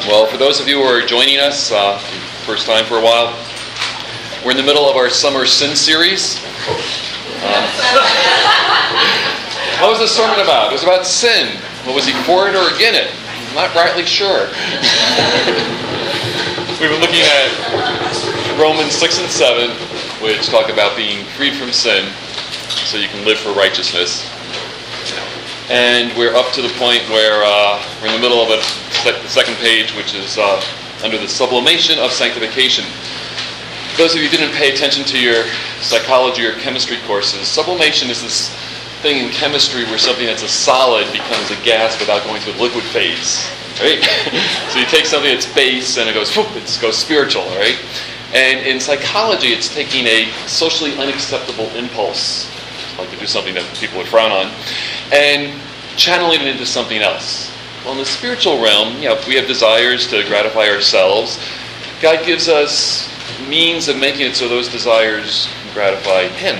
Well, for those of you who are joining us, first time for a while, we're in the middle of our summer sin series. What was the sermon about? It was about sin. Well, was he for it or against it? I'm not rightly sure. We've been looking at Romans 6 and 7, which talk about being freed from sin so you can live for righteousness. And we're up to the point where we're in the middle of the second page, which is under the sublimation of sanctification. For those of you who didn't pay attention to your psychology or chemistry courses, sublimation is this thing in chemistry where something that's a solid becomes a gas without going through a liquid phase, right? So you take something that's base and it goes spiritual, right? And in psychology, it's taking a socially unacceptable impulse, like to do something that people would frown on, and channeling it into something else. Well, in the spiritual realm, if we have desires to gratify ourselves, God gives us means of making it so those desires can gratify Him.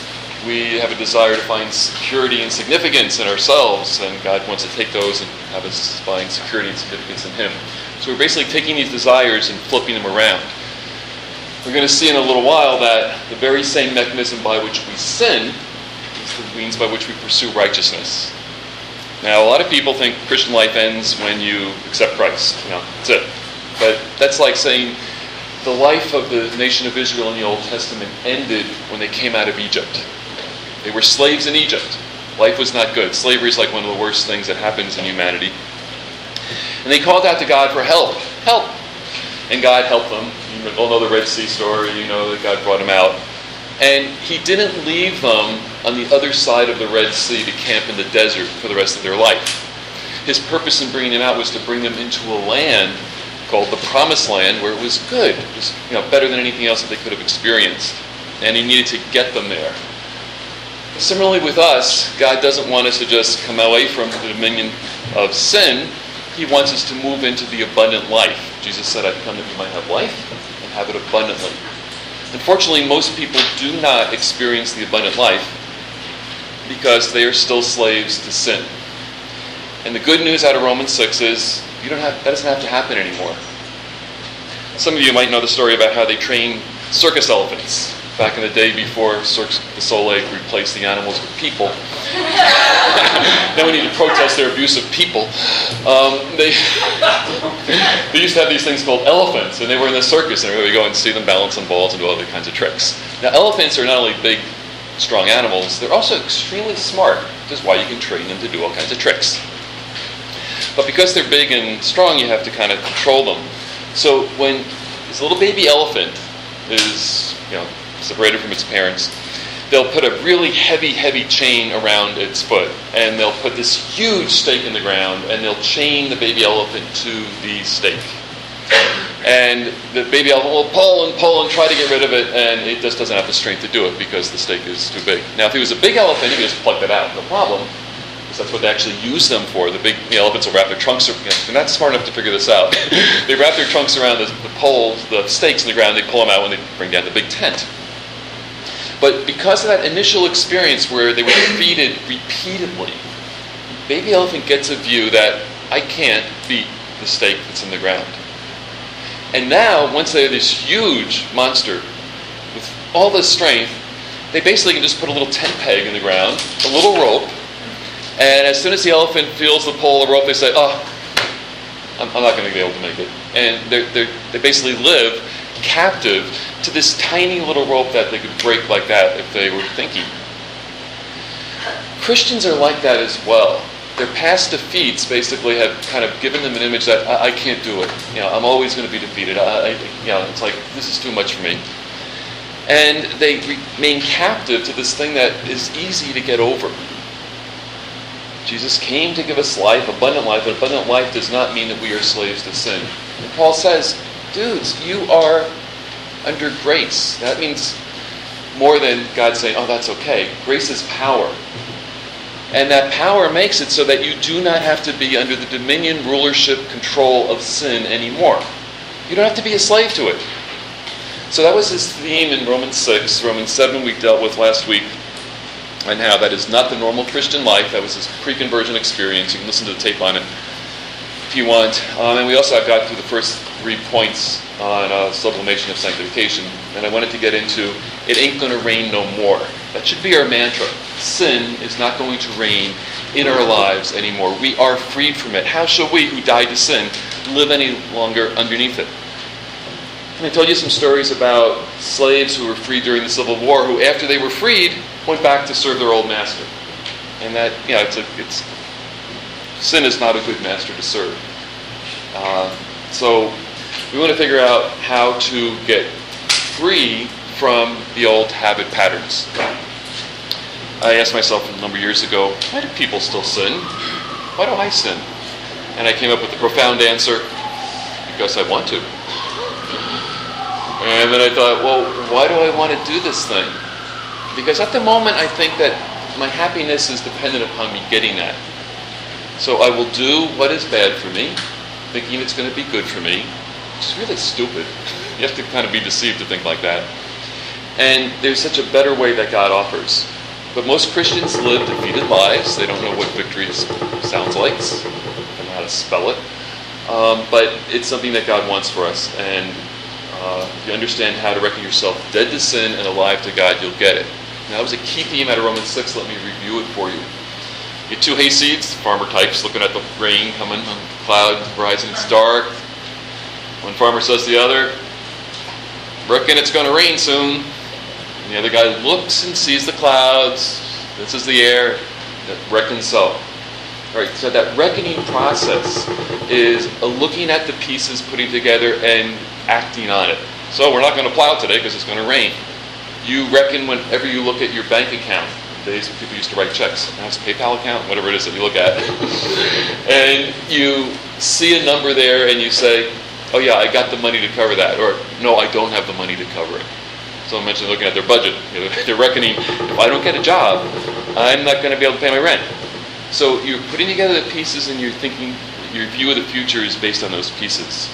We have a desire to find security and significance in ourselves, and God wants to take those and have us find security and significance in Him. So we're basically taking these desires and flipping them around. We're going to see in a little while that the very same mechanism by which we sin is the means by which we pursue righteousness. Now, a lot of people think Christian life ends when you accept Christ. That's it. But that's like saying the life of the nation of Israel in the Old Testament ended when they came out of Egypt. They were slaves in Egypt. Life was not good. Slavery is like one of the worst things that happens in humanity. And they called out to God for help. Help! And God helped them. You all know the Red Sea story. You know that God brought them out. And He didn't leave them on the other side of the Red Sea to camp in the desert for the rest of their life. His purpose in bringing them out was to bring them into a land called the Promised Land, where it was good. It was better than anything else that they could have experienced. And He needed to get them there. Similarly with us, God doesn't want us to just come away from the dominion of sin. He wants us to move into the abundant life. Jesus said, I've come that you might have life and have it abundantly. Unfortunately, most people do not experience the abundant life because they are still slaves to sin. And the good news out of Romans 6 is that doesn't have to happen anymore. Some of you might know the story about how they train circus elephants back in the day before Cirque du Soleil replaced the animals with people. Now we need to protest their abuse of people. They used to have these things called elephants, and they were in the circus, and everybody would go and see them balance on balls and do all other kinds of tricks. Now elephants are not only big, strong animals, they're also extremely smart, which is why you can train them to do all kinds of tricks. But because they're big and strong, you have to kind of control them. So when this little baby elephant is, separated from its parents, they'll put a really heavy chain around its foot, and they'll put this huge stake in the ground, and they'll chain the baby elephant to the stake. And the baby elephant will pull and try to get rid of it, and it just doesn't have the strength to do it because the stake is too big. Now, if he was a big elephant, he could just pluck that out, no problem. That's what they actually use them for. The elephants will wrap their trunks around. They're not smart enough to figure this out. They wrap their trunks around the poles, the stakes in the ground. They pull them out when they bring down the big tent. But because of that initial experience where they were defeated repeatedly, baby elephant gets a view that I can't beat the stake that's in the ground. And now, once they have this huge monster with all this strength, they basically can just put a little tent peg in the ground, a little rope, and as soon as the elephant feels the pull of the rope, they say, I'm not going to be able to make it. And they basically live captive to this tiny little rope that they could break like that if they were thinking. Christians are like that as well. Their past defeats basically have kind of given them an image that I can't do it. I'm always going to be defeated. It's like, this is too much for me. And they remain captive to this thing that is easy to get over. Jesus came to give us life, abundant life, but abundant life does not mean that we are slaves to sin. And Paul says, dudes, you are under grace. That means more than God saying, that's okay. Grace is power. And that power makes it so that you do not have to be under the dominion, rulership, control of sin anymore. You don't have to be a slave to it. So that was his theme in Romans 6. Romans 7 we dealt with last week. And how that is not the normal Christian life. That was his pre-conversion experience. You can listen to the tape on it. if you want. And we also got through the first 3 points on sublimation of sanctification. And I wanted to get into, it ain't going to rain no more. That should be our mantra. Sin is not going to reign in our lives anymore. We are freed from it. How shall we, who died to sin, live any longer underneath it? And I told you some stories about slaves who were freed during the Civil War, who after they were freed, went back to serve their old master. And that, sin is not a good master to serve. So we want to figure out how to get free from the old habit patterns. I asked myself a number of years ago, why do people still sin? Why do I sin? And I came up with the profound answer, because I want to. And then I thought, well, why do I want to do this thing? Because at the moment I think that my happiness is dependent upon me getting that. So I will do what is bad for me, thinking it's going to be good for me. It's really stupid. You have to kind of be deceived to think like that. And there's such a better way that God offers. But most Christians live defeated lives. They don't know what victory sounds like. They don't know how to spell it. But it's something that God wants for us. And if you understand how to reckon yourself dead to sin and alive to God, you'll get it. Now, that was a key theme out of Romans 6. Let me review it for you. You get two hayseeds, farmer types, looking at the rain coming on the cloud horizon. It's dark. One farmer says to the other, reckon it's going to rain soon. And the other guy looks and sees the clouds. This is the air. Reckon so. All right, so that reckoning process is looking at the pieces, putting together, and acting on it. So we're not going to plow today because it's going to rain. You reckon whenever you look at your bank account. Days when people used to write checks. Now it's a PayPal account, whatever it is that you look at. And you see a number there and you say, oh yeah, I got the money to cover that. Or, no, I don't have the money to cover it. Someone mentioned looking at their budget. They're reckoning, if I don't get a job, I'm not going to be able to pay my rent. So you're putting together the pieces and you're thinking, your view of the future is based on those pieces.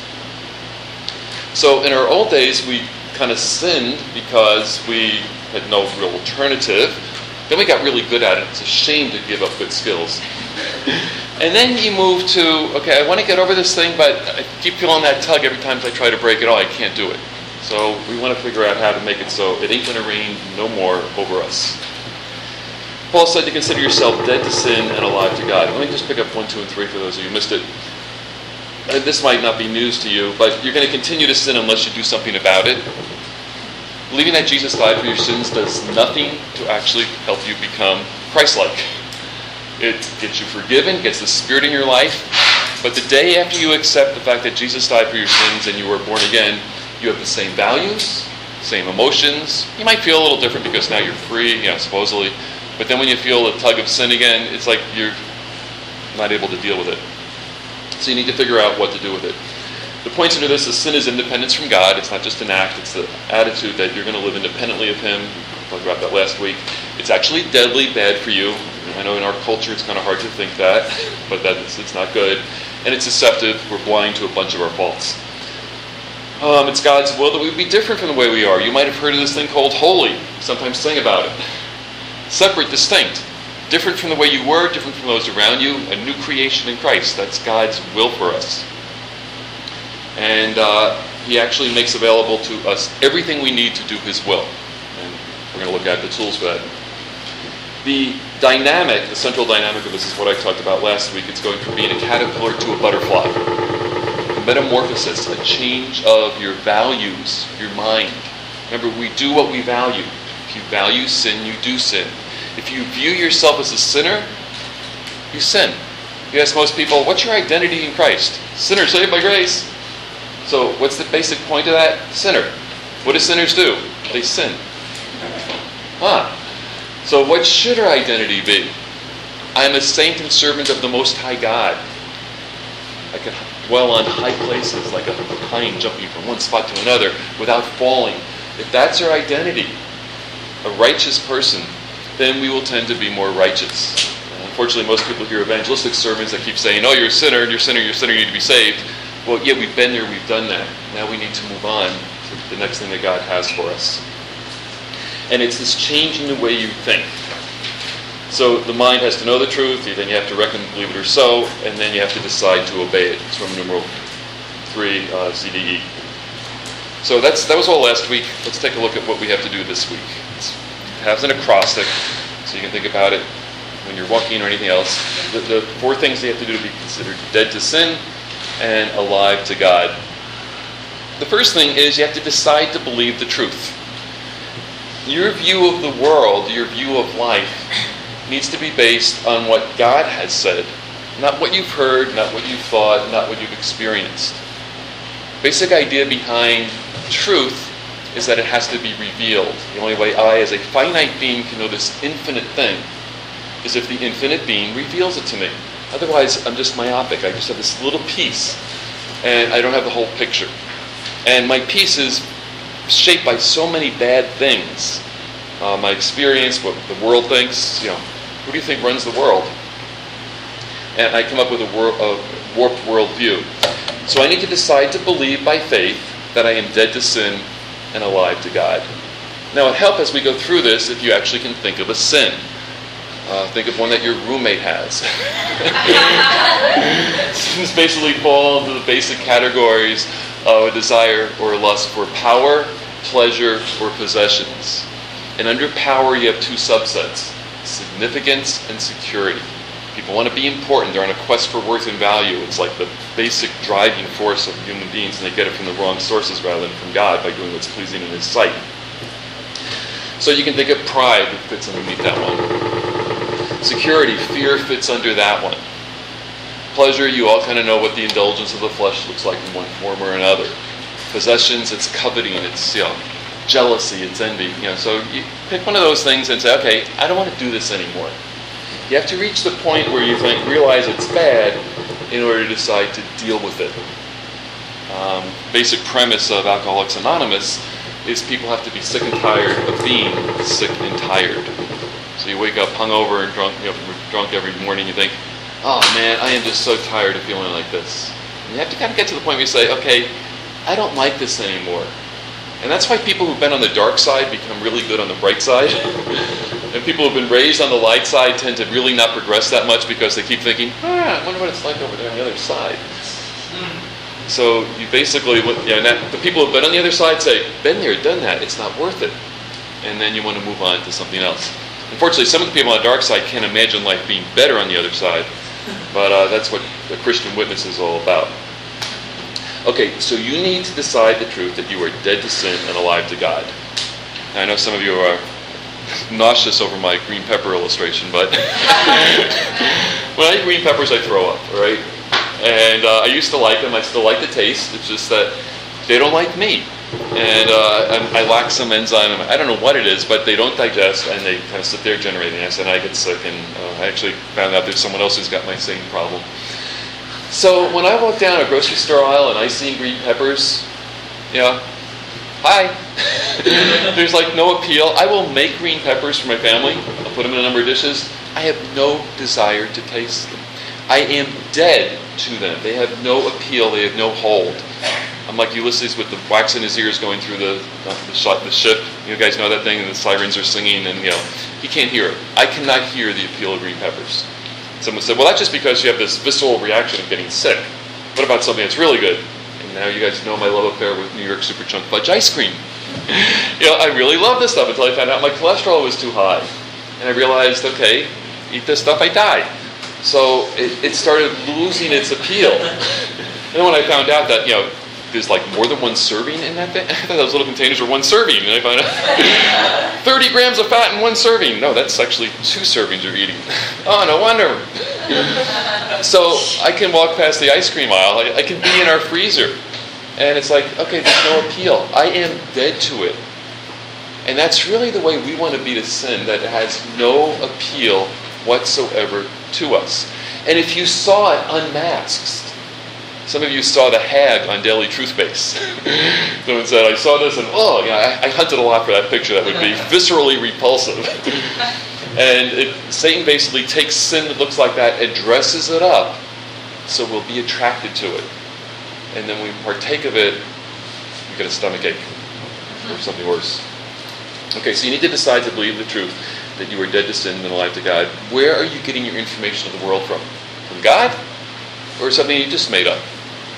So in our old days, we kind of sinned because we had no real alternative. Then we got really good at it. It's a shame to give up good skills. And then you move to, okay, I want to get over this thing, but I keep feeling that tug every time I try to break it. Oh, I can't do it. So we want to figure out how to make it so it ain't going to rain no more over us. Paul said to consider yourself dead to sin and alive to God. Let me just pick up 1, 2, and 3 for those of you who missed it. This might not be news to you, but you're going to continue to sin unless you do something about it. Believing that Jesus died for your sins does nothing to actually help you become Christ-like. It gets you forgiven, gets the Spirit in your life, but the day after you accept the fact that Jesus died for your sins and you were born again, you have the same values, same emotions. You might feel a little different because now you're free, supposedly, but then when you feel the tug of sin again, it's like you're not able to deal with it. So you need to figure out what to do with it. The points under this is sin is independence from God. It's not just an act. It's the attitude that you're going to live independently of Him. We talked about that last week. It's actually deadly bad for you. I know in our culture it's kind of hard to think that, but it's not good. And it's deceptive. We're blind to a bunch of our faults. It's God's will that we be different from the way we are. You might have heard of this thing called holy. Sometimes sing about it. Separate, distinct. Different from the way you were, different from those around you. A new creation in Christ. That's God's will for us. And He actually makes available to us everything we need to do His will. And we're going to look at the tools for that. The dynamic, the central dynamic of this is what I talked about last week. It's going from being a caterpillar to a butterfly. A metamorphosis, a change of your values, your mind. Remember, we do what we value. If you value sin, you do sin. If you view yourself as a sinner, you sin. You ask most people, what's your identity in Christ? Sinner saved by grace. So what's the basic point of that? Sinner. What do sinners do? They sin. So what should our identity be? I am a saint and servant of the Most High God. I can dwell on high places like a hind jumping from one spot to another without falling. If that's our identity, a righteous person, then we will tend to be more righteous. Unfortunately, most people hear evangelistic sermons that keep saying, oh, you're a sinner, you're a sinner, you're a sinner, you need to be saved. Well, yeah, we've been there, we've done that. Now we need to move on to the next thing that God has for us. And it's this change in the way you think. So the mind has to know the truth, then you have to reckon, believe it or so, and then you have to decide to obey it. It's Roman numeral 3, CDE. So that was all last week. Let's take a look at what we have to do this week. It has an acrostic, so you can think about it when you're walking or anything else. The 4 things you have to do to be considered dead to sin and alive to God. The first thing is you have to decide to believe the truth. Your view of the world, your view of life, needs to be based on what God has said, not what you've heard, not what you've thought, not what you've experienced. Basic idea behind truth is that it has to be revealed. The only way I, as a finite being, can know this infinite thing is if the infinite being reveals it to me. Otherwise, I'm just myopic. I just have this little piece, and I don't have the whole picture. And my piece is shaped by so many bad things. My experience, what the world thinks, who do you think runs the world? And I come up with a warped worldview. So I need to decide to believe by faith that I am dead to sin and alive to God. Now, it helps as we go through this if you actually can think of a sin. Think of one that your roommate has. Sins basically fall into the basic categories of a desire or a lust for power, pleasure, or possessions. And under power, you have 2 subsets: significance and security. People want to be important. They're on a quest for worth and value. It's like the basic driving force of human beings, and they get it from the wrong sources rather than from God by doing what's pleasing in His sight. So you can think of pride, that fits underneath that one. Security, fear fits under that one. Pleasure, you all kind of know what the indulgence of the flesh looks like in one form or another. Possessions, it's coveting, it's jealousy, it's envy. So you pick one of those things and say, okay, I don't want to do this anymore. You have to reach the point where you realize it's bad in order to decide to deal with it. Basic premise of Alcoholics Anonymous is people have to be sick and tired of being sick and tired. So you wake up hungover and drunk every morning. You think, oh man, I am just so tired of feeling like this. And you have to kind of get to the point where you say, okay, I don't like this anymore. And that's why people who've been on the dark side become really good on the bright side. And people who've been raised on the light side tend to really not progress that much because they keep thinking, I wonder what it's like over there on the other side. So you basically, the people who've been on the other side say, been there, done that, it's not worth it. And then you want to move on to something else. Unfortunately, some of the people on the dark side can't imagine life being better on the other side. But that's what the Christian witness is all about. Okay, so you need to decide the truth that you are dead to sin and alive to God. Now, I know some of you are nauseous over my green pepper illustration, but when I eat green peppers, I throw up, all right? And I used to like them. I still like the taste. It's just that they don't like me. And I lack some enzyme. I don't know what it is, but they don't digest, and they kind of sit there generating acid, and I get sick. And I actually found out there's someone else who's got my same problem. So when I walk down a grocery store aisle and I see green peppers, hi. There's no appeal. I will make green peppers for my family. I'll put them in a number of dishes. I have no desire to taste them. I am dead to them. They have no appeal. They have no hold. I'm like Ulysses with the wax in his ears going through the ship. You guys know that thing, and the sirens are singing, and he can't hear it. I cannot hear the appeal of green peppers. Someone said, well, that's just because you have this visceral reaction of getting sick. What about something that's really good? And now you guys know my love affair with New York Super Chunk Fudge ice cream. I really love this stuff until I found out my cholesterol was too high. And I realized, okay, eat this stuff, I die. So it started losing its appeal. And then when I found out that, there's more than one serving in that thing. I thought those little containers were one serving. And I found out 30 grams of fat in one serving. No, that's actually 2 servings you're eating. Oh, no wonder. So I can walk past the ice cream aisle. I can be in our freezer. And it's okay, there's no appeal. I am dead to it. And that's really the way we want to be to sin, that it has no appeal whatsoever to us. And if you saw it unmasked, some of you saw the hag on Daily Truth Base. Someone said, I saw this and, I hunted a lot for that picture. That would be viscerally repulsive. And Satan basically takes sin that looks like that and dresses it up so we'll be attracted to it. And then when we partake of it, we get a stomachache or something worse. Okay, so you need to decide to believe the truth that you are dead to sin and alive to God, where are you getting your information of the world from? From God? Or something you just made up?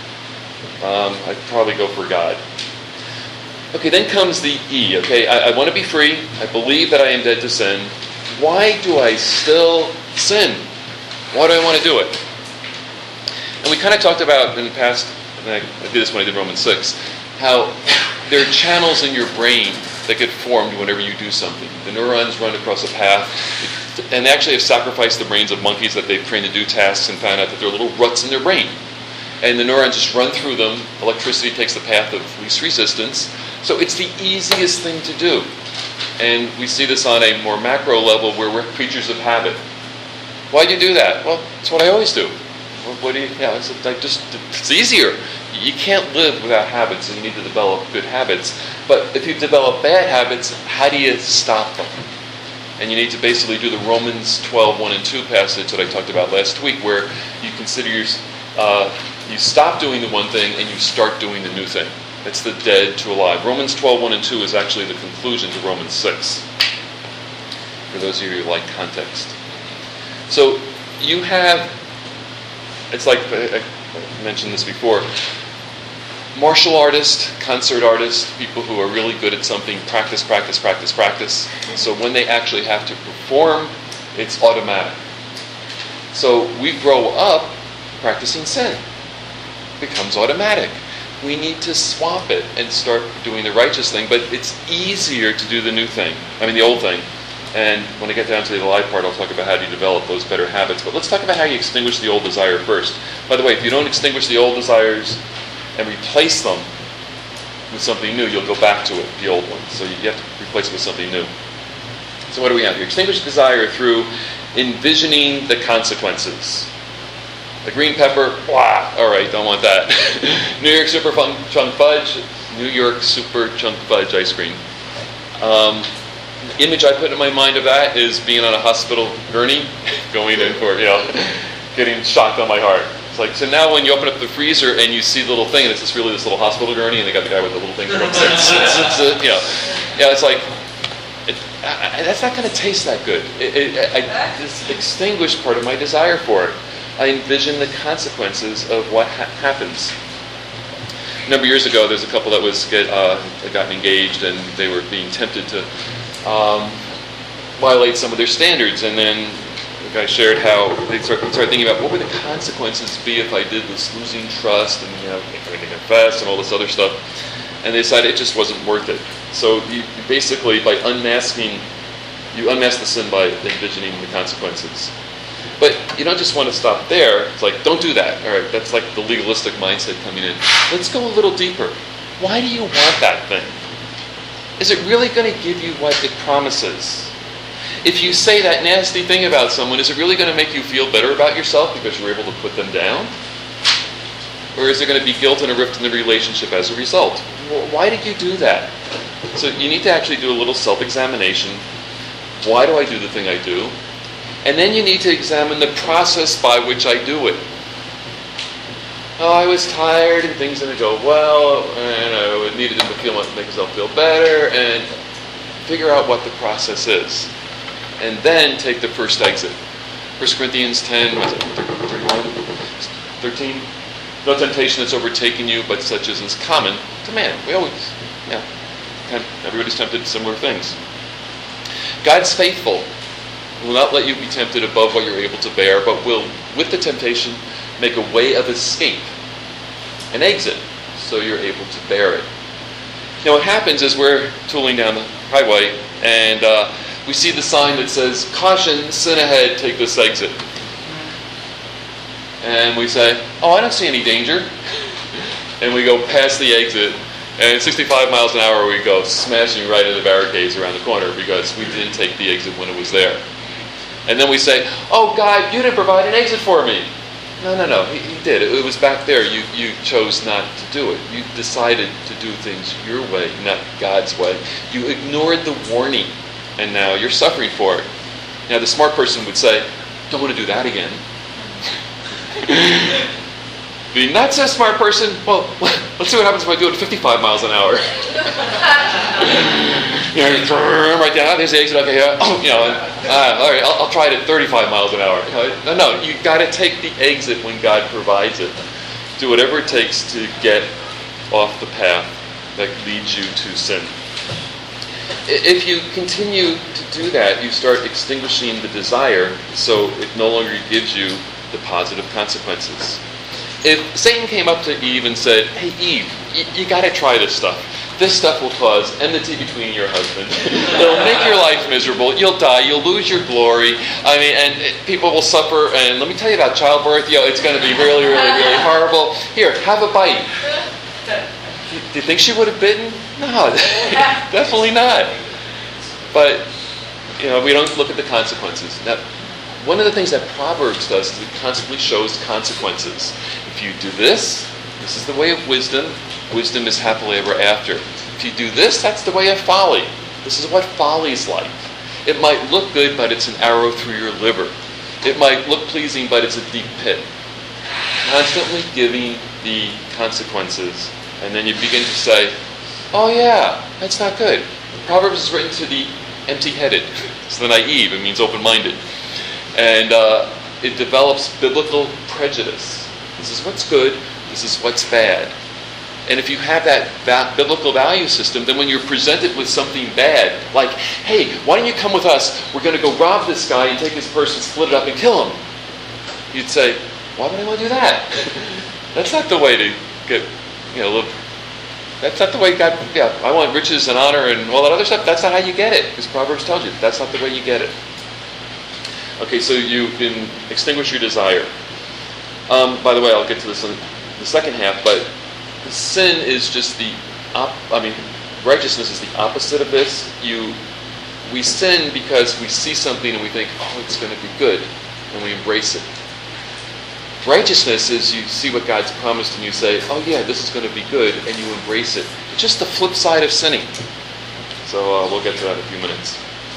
I'd probably go for God. Okay, then comes the E, okay? I want to be free. I believe that I am dead to sin. Why do I still sin? Why do I want to do it? And we kind of talked about in the past, and I did this when I did Romans 6, how there are channels in your brain that get formed whenever you do something. The neurons run across a path, and they actually have sacrificed the brains of monkeys that they've trained to do tasks and found out that there are little ruts in their brain. And the neurons just run through them. Electricity takes the path of least resistance. So it's the easiest thing to do. And we see this on a more macro level where we're creatures of habit. Why do you do that? Well, it's what I always do. What do you? Yeah, it's easier. You can't live without habits, and you need to develop good habits. But if you develop bad habits, how do you stop them? And you need to basically do the Romans 12, 1 and 2 passage that I talked about last week, where you consider you stop doing the one thing and you start doing the new thing. It's the dead to alive. Romans 12, 1 and 2 is actually the conclusion to Romans 6. For those of you who like context. So you have, it's like, I mentioned this before, martial artists, concert artists, people who are really good at something, practice. So when they actually have to perform, it's automatic. So we grow up practicing sin. It becomes automatic. We need to swap it and start doing the righteous thing, but it's easier to do the new thing. The old thing. And when I get down to the alive part, I'll talk about how do you develop those better habits. But let's talk about how you extinguish the old desire first. By the way, if you don't extinguish the old desires and replace them with something new, you'll go back to it, the old one. So you have to replace it with something new. So what do we have here? Extinguish desire through envisioning the consequences. The green pepper, blah, all right, don't want that. New York Super Chunk Fudge, New York Super Chunk Fudge ice cream. The image I put in my mind of that is being on a hospital gurney, going in for, getting shocked on my heart. It's like, so now when you open up the freezer and you see the little thing, and it's just really this little hospital gurney, and they got the guy with the little thing from it's like, that's not going to taste that good. I just extinguished part of my desire for it. I envision the consequences of what happens. A number of years ago, there's a couple that gotten engaged, and they were being tempted to violate some of their standards, and then the guy shared how they started thinking about what would the consequences be if I did this, losing trust and having to confess and all this other stuff, and they decided it just wasn't worth it. So you basically, by unmasking, you unmask the sin by envisioning the consequences. But you don't just want to stop there. It's like, don't do that. All right, that's like the legalistic mindset coming in. Let's go a little deeper. Why do you want that thing? Is it really going to give you what it promises? If you say that nasty thing about someone, is it really going to make you feel better about yourself because you were able to put them down? Or is there going to be guilt and a rift in the relationship as a result? Why did you do that? So you need to actually do a little self-examination. Why do I do the thing I do? And then you need to examine the process by which I do it. Oh, I was tired and things didn't go well, and I needed to make myself feel better, and figure out what the process is. And then take the first exit. 1 Corinthians 10, was it 31? 13? No temptation that's overtaken you, but such as is common to man. Everybody's tempted to similar things. God's faithful. Will not let you be tempted above what you're able to bear, but will, with the temptation, make a way of escape, an exit, so you're able to bear it. Now what happens is we're tooling down the highway, and we see the sign that says, caution, sin ahead, take this exit. And we say, oh, I don't see any danger. And we go past the exit, and at 65 miles an hour we go smashing right into the barricades around the corner because we didn't take the exit when it was there. And then we say, oh, God, you didn't provide an exit for me. No, he did. It was back there. You chose not to do it. You decided to do things your way, not God's way. You ignored the warning, and now you're suffering for it. Now, the smart person would say, don't want to do that again. The not so smart person, well, let's see what happens if I do it 55 miles an hour. Right down. There's the exit. Okay, all right. I'll try it at 35 miles an hour. No. You got to take the exit when God provides it. Do whatever it takes to get off the path that leads you to sin. If you continue to do that, you start extinguishing the desire, so it no longer gives you the positive consequences. If Satan came up to Eve and said, "Hey Eve, you got to try this stuff. This stuff will cause enmity between your husband. It'll make your life miserable. You'll die. You'll lose your glory. And people will suffer. And let me tell you about childbirth. It's going to be really, really, really horrible. Here, have a bite." Do you think she would have bitten? No, definitely not. But we don't look at the consequences. Now, one of the things that Proverbs does is it constantly shows consequences. If you do this is the way of wisdom. Wisdom is happily ever after. If you do this, that's the way of folly. This is what folly's like. It might look good, but it's an arrow through your liver. It might look pleasing, but it's a deep pit. Constantly giving the consequences. And then you begin to say, "Oh yeah, that's not good." Proverbs is written to the empty-headed. It's the naive. It means open-minded. And it develops biblical prejudice. This is what's good. This is what's bad. And if you have that biblical value system, then when you're presented with something bad, like, "Hey, why don't you come with us? We're going to go rob this guy and take his purse and split it up and kill him." You'd say, "Why would I want to do that?" That's not the way to get, live. That's not the way God, I want riches and honor and all that other stuff. That's not how you get it, because Proverbs tells you that's not the way you get it. Okay, so you can extinguish your desire. By the way, I'll get to this in the second half, but sin is just righteousness is the opposite of this. We sin because we see something and we think, "Oh, it's going to be good," and we embrace it. Righteousness is you see what God's promised and you say, "Oh yeah, this is going to be good," and you embrace it. It's just the flip side of sinning. So we'll get to that in a few minutes.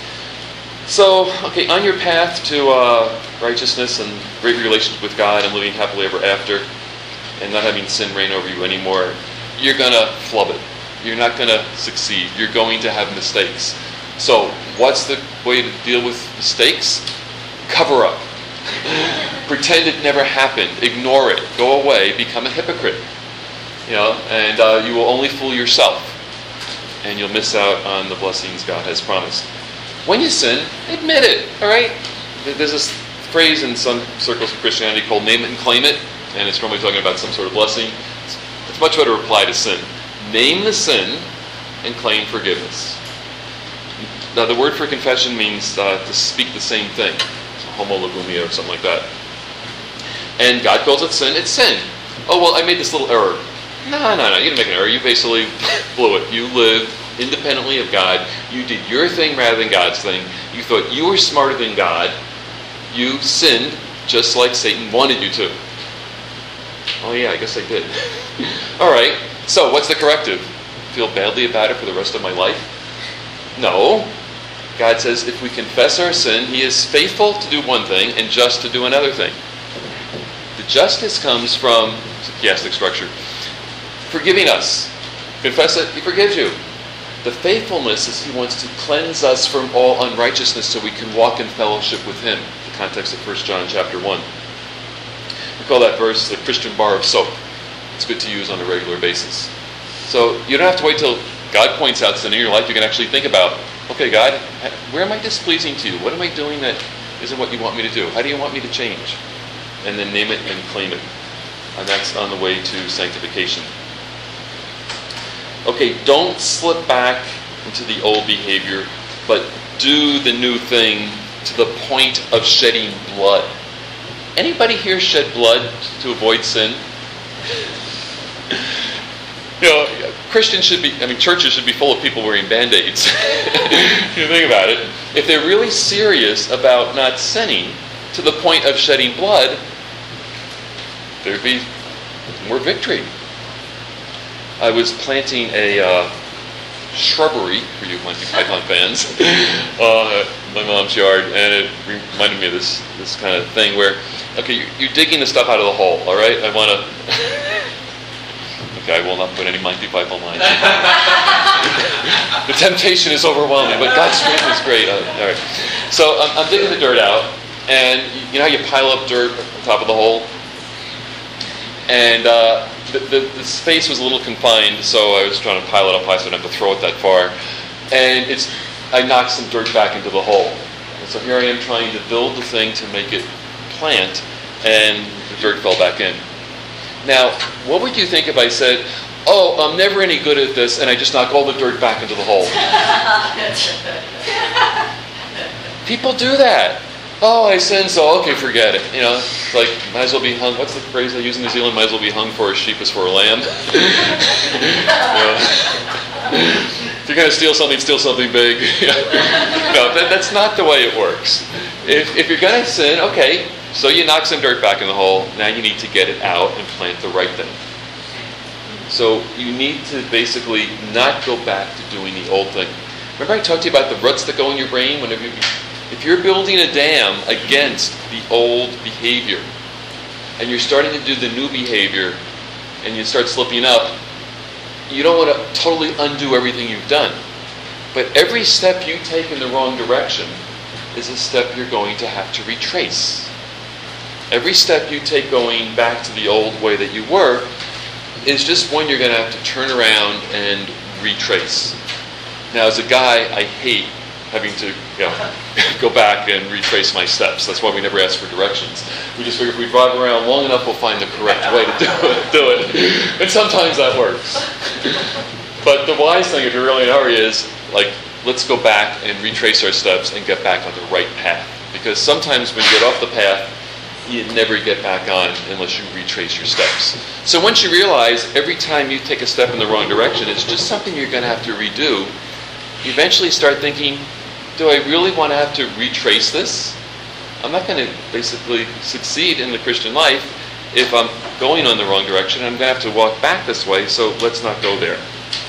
So, okay, on your path to righteousness and great relationship with God and living happily ever after and not having sin reign over you anymore, you're going to flub it. You're not going to succeed. You're going to have mistakes. So, what's the way to deal with mistakes? Cover up. Pretend it never happened. Ignore it. Go away. Become a hypocrite. And you will only fool yourself. And you'll miss out on the blessings God has promised. When you sin, admit it. All right? There's this phrase in some circles of Christianity called "name it and claim it," and it's probably talking about some sort of blessing. It's much better to reply to sin. Name the sin and claim forgiveness. Now, the word for confession means to speak the same thing. Homologumia or something like that. And God calls it sin. It's sin. "Oh, well, I made this little error." No. You didn't make an error. You basically blew it. You lived independently of God. You did your thing rather than God's thing. You thought you were smarter than God. You sinned just like Satan wanted you to. "Oh yeah, I guess I did." All right. So what's the corrective? Feel badly about it for the rest of my life? No. God says if we confess our sin, He is faithful to do one thing and just to do another thing. The justice comes from chiastic structure. Forgiving us. Confess it, He forgives you. The faithfulness is He wants to cleanse us from all unrighteousness so we can walk in fellowship with Him. The context of 1 John chapter 1. We call that verse the Christian bar of soap. It's good to use on a regular basis. So you don't have to wait till God points out sin in your life. You can actually think about, "Okay, God, where am I displeasing to you? What am I doing that isn't what you want me to do? How do you want me to change?" And then name it and claim it. And that's on the way to sanctification. Okay, don't slip back into the old behavior, but do the new thing to the point of shedding blood. Anybody here shed blood to avoid sin? Christians churches should be full of people wearing Band-Aids. You think about it. If they're really serious about not sinning to the point of shedding blood, there'd be more victory. I was planting a shrubbery, for you Monty Python fans, my mom's yard, and it reminded me of this kind of thing where, okay, you're digging the stuff out of the hole, all right? I want to... Okay, I will not put any Monty Python lines. The temptation is overwhelming, but God's strength is great. All right. So I'm digging the dirt out, and you know how you pile up dirt on top of the hole? And the space was a little confined, so I was trying to pile it up high so I didn't have to throw it that far. And I knocked some dirt back into the hole. And so here I am trying to build the thing to make it plant, and the dirt fell back in. Now, what would you think if I said, oh, I'm never any good at this, and I just knock all the dirt back into the hole? People do that. Oh, I sin, so okay, forget it. You know, it's like, might as well be hung. What's the phrase they use in New Zealand? Might as well be hung for a sheep as for a lamb. If you're going to steal something big. No, that's not the way it works. If you're going to sin, okay, so you knock some dirt back in the hole. Now you need to get it out and plant the right thing. So you need to basically not go back to doing the old thing. Remember I talked to you about the roots that go in your brain? If you're building a dam against the old behavior, and you're starting to do the new behavior, and you start slipping up, you don't want to totally undo everything you've done. But every step you take in the wrong direction is a step you're going to have to retrace. Every step you take going back to the old way that you were is just one you're going to have to turn around and retrace. Now, as a guy, I hate having to go back and retrace my steps. That's why we never ask for directions. We just figure if we drive around long enough, we'll find the correct way to do it. And sometimes that works. But the wise thing, if you're really in a hurry, is like, let's go back and retrace our steps and get back on the right path. Because sometimes when you get off the path, you never get back on unless you retrace your steps. So once you realize every time you take a step in the wrong direction, it's just something you're going to have to redo, you eventually start thinking, do I really want to have to retrace this? I'm not going to basically succeed in the Christian life if I'm going on the wrong direction. I'm going to have to walk back this way, so let's not go there.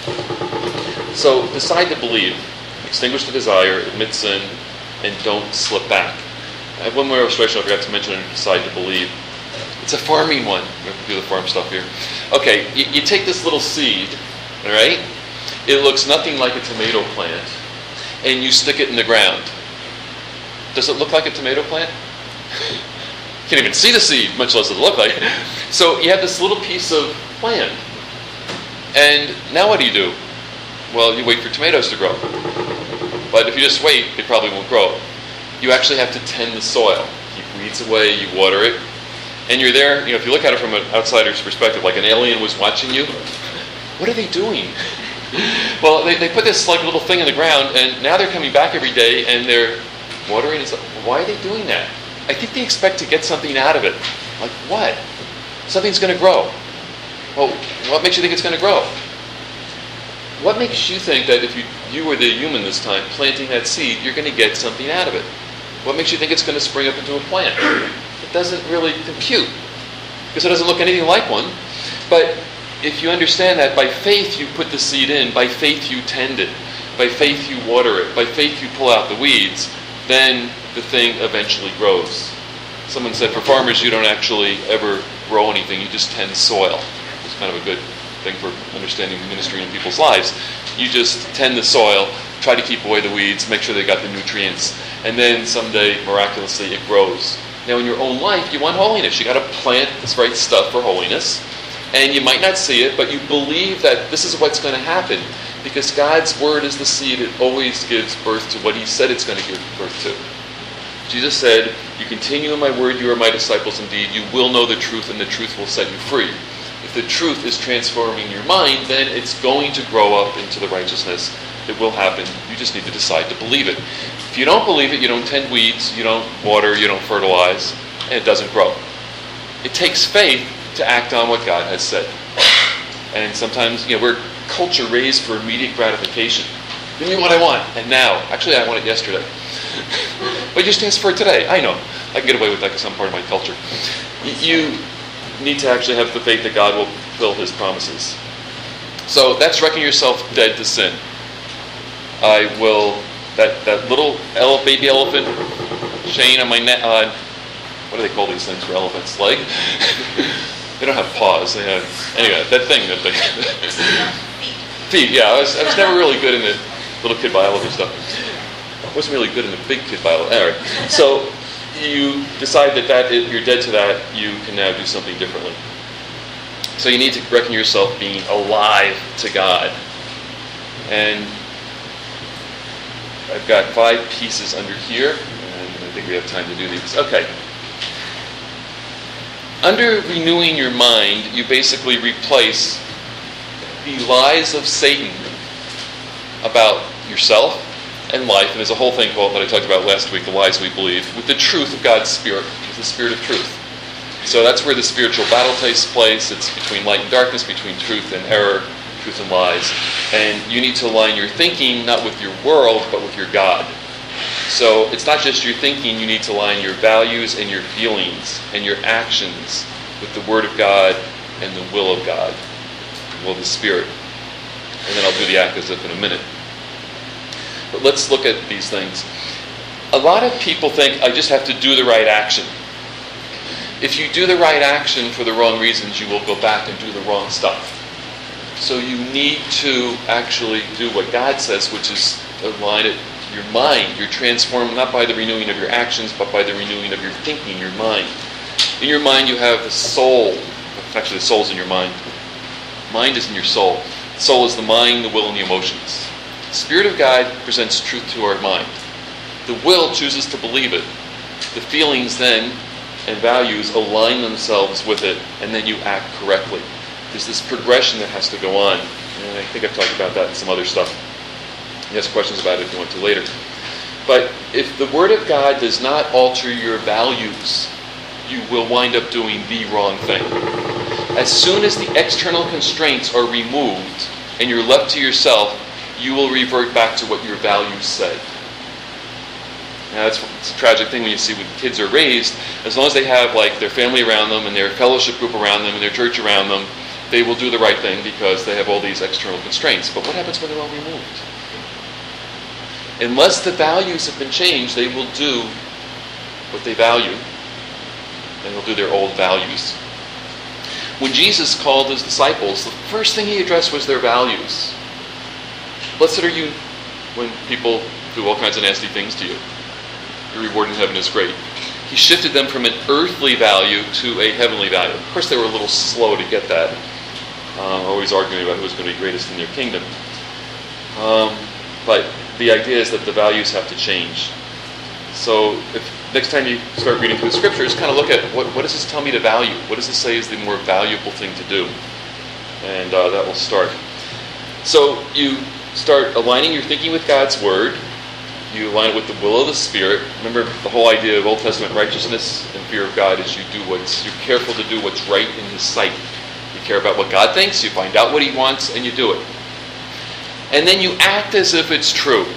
So decide to believe. Extinguish the desire, admit sin, and don't slip back. I have one more illustration I forgot to mention under decide to believe. It's a farming one. We have to do the farm stuff here. Okay, you take this little seed, all right? It looks nothing like a tomato plant, and you stick it in the ground. Does it look like a tomato plant? You can't even see the seed, much less does it look like it. So you have this little piece of land. And now what do? Well, you wait for tomatoes to grow. But if you just wait, they probably won't grow. You actually have to tend the soil. Keep weeds away, you water it. And you're there, if you look at it from an outsider's perspective, like an alien was watching you, what are they doing? Well, they put this like little thing in the ground, and now they're coming back every day, and they're watering and stuff. Why are they doing that? I think they expect to get something out of it. Like what? Something's going to grow. Well, what makes you think it's going to grow? What makes you think that if you were the human this time, planting that seed, you're going to get something out of it? What makes you think it's going to spring up into a plant? It doesn't really compute, because it doesn't look anything like one. But if you understand that by faith you put the seed in, by faith you tend it, by faith you water it, by faith you pull out the weeds, then the thing eventually grows. Someone said for farmers you don't actually ever grow anything, you just tend soil. It's kind of a good thing for understanding ministry in people's lives. You just tend the soil, try to keep away the weeds, make sure they got the nutrients, and then someday, miraculously, it grows. Now in your own life, you want holiness. You got to plant this right stuff for holiness. And you might not see it, but you believe that this is what's going to happen. Because God's word is the seed. It always gives birth to what he said it's going to give birth to. Jesus said, you continue in my word, you are my disciples indeed. You will know the truth, and the truth will set you free. If the truth is transforming your mind, then it's going to grow up into the righteousness. It will happen. You just need to decide to believe it. If you don't believe it, you don't tend weeds, you don't water, you don't fertilize, and it doesn't grow. It takes faith to act on what God has said. And sometimes, we're culture raised for immediate gratification. Give me what I want, and now. Actually, I want it yesterday. But just ask for it today. I know. I can get away with that because I'm part of my culture. You need to actually have the faith that God will fulfill his promises. So that's reckoning yourself dead to sin. I will, that little baby elephant chain on my neck, what do they call these things for elephants? Leg? They don't have paws. They have, anyway, that thing that they... Feet, yeah. I was never really good in the little kid biology stuff. I wasn't really good in the big kid biology. Anyway, so you decide that if you're dead to that, you can now do something differently. So you need to reckon yourself being alive to God. And I've got 5 pieces under here, and I think we have time to do these. Okay. Under renewing your mind, you basically replace the lies of Satan about yourself and life, and there's a whole thing called that I talked about last week, the lies we believe, with the truth of God's Spirit, with the Spirit of truth. So that's where the spiritual battle takes place. It's between light and darkness, between truth and error, truth and lies. And you need to align your thinking not with your world, but with your God. So it's not just your thinking, you need to align your values and your feelings and your actions with the Word of God and the will of God, the will of the Spirit. And then I'll do the act as if in a minute. But let's look at these things. A lot of people think, I just have to do the right action. If you do the right action for the wrong reasons, you will go back and do the wrong stuff. So you need to actually do what God says, which is align it to your mind. You're transformed not by the renewing of your actions, but by the renewing of your thinking, your mind. In your mind you have the soul. Actually, the soul's in your mind. Mind is in your soul. The soul is the mind, the will, and the emotions. The Spirit of God presents truth to our mind. The will chooses to believe it. The feelings then and values align themselves with it, and then you act correctly. There's this progression that has to go on. And I think I've talked about that in some other stuff. You have questions about it if you want to later. But if the Word of God does not alter your values, you will wind up doing the wrong thing. As soon as the external constraints are removed and you're left to yourself, you will revert back to what your values say. Now, it's a tragic thing when you see when kids are raised. As long as they have like their family around them and their fellowship group around them and their church around them, they will do the right thing because they have all these external constraints. But what happens when they're all removed? Unless the values have been changed, they will do what they value, and they'll do their old values. When Jesus called his disciples, the first thing he addressed was their values. Blessed are you when people do all kinds of nasty things to you. Your reward in heaven is great. He shifted them from an earthly value to a heavenly value. Of course, they were a little slow to get that. Always arguing about who was going to be greatest in their kingdom. But the idea is that the values have to change. So if next time you start reading through the Scriptures, kind of look at what does this tell me to value? What does this say is the more valuable thing to do? And that will start. So you start aligning your thinking with God's Word. You align it with the will of the Spirit. Remember, the whole idea of Old Testament righteousness and fear of God is you're careful to do what's right in His sight. You care about what God thinks, you find out what He wants, and you do it. And then you act as if it's true.